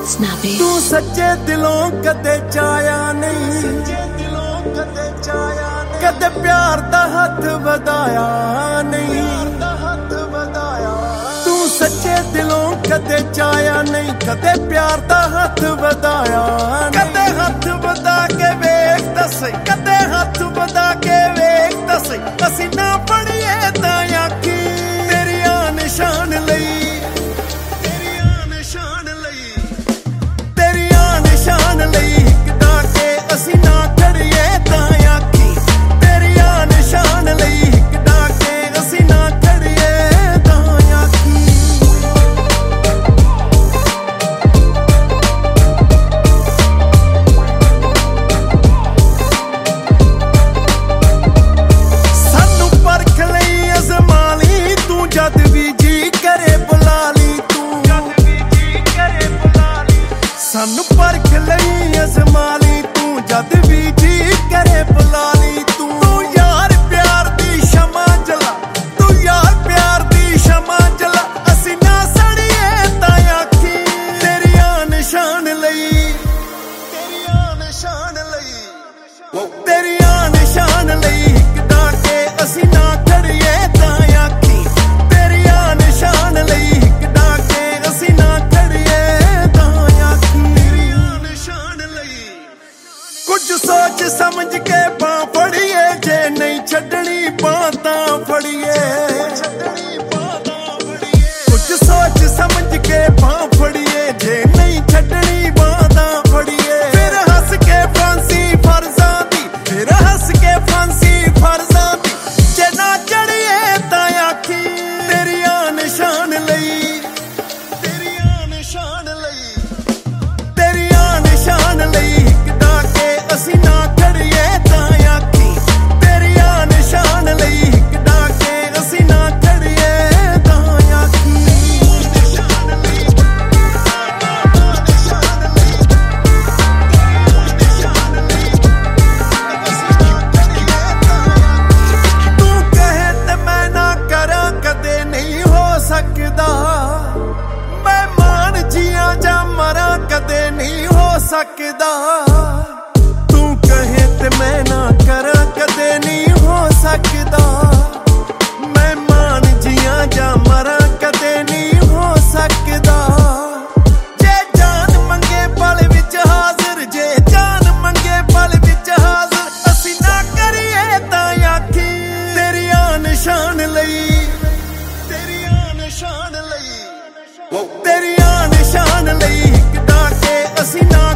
Snappy तू सच्चे दिलों कदे चाया नहीं, कदे प्यार दा हथ वधाया नहीं। तू सच्चे दिलों कदे चाया नहीं, कदे प्यार दा हथ वधाया। कदे हथ वधा के वेख दस, कदे हथ वधा के वेख दस, असी ना पढ़िए तां आखी तेरिया निशान लई, निशान लई हिकदा के असी ना खड़िए तां आखी तेरिया निशान लई हिकदा के असी ना खड़िए तां आखी। सानू परख लई अज़मा ली तू, जद भी जी करे बुला ली तू, सानू परख लई अज़मा ली तू, जद भी जी करे बुला ली तू। तू यार प्यार दी शमा जला, तू यार प्यार दी शमा जला, असी ना सड़िए तां आखी तेरिया निशान लई, तेरिया निशान लई, तेरिया निशान लई हिकदा के असी ना खड़िए तां आखी तेरिया निशान लई हिकदा के असी ना खड़िए तां आखी। कुछ सोच समझ के बां फड़िए, जे नहीं छड्डनी बां तां फड़िए। कुछ सोच समझ के बां फड़िए, जे नहीं छड्डनी बां तां फड़िए। फिर हंस के फांसी फर्जां दी, फिर हंस के फांसी फर्जां दी, जे ना चढ़िए तां आखी तेरिया निशान लई, तेरिया निशान लई, तेरिया निशान लई हिकदा के असी ना खड़िए तां आखी तेरिया निशान लई हिकदा के असी ना खड़िए तां आखी। तू कहे ते मैं ना करा कदे नहीं हो सकदा, मैं मान जिया जा मरा कदे नहीं हो सकदा। तू कहे ते मैं ना करा कदे नहीं हो सकदा, मैं मान जिया जा मरा कदे नहीं हो सकदा। जे जान मंगे पल विच हाजिर, जे जान मंगे पल विच हाजिर, असी ना करिए तां आखी तेरिया निशान लई, तेरिया निशान लई, तेरिया निशान लई हिकदा के असी ना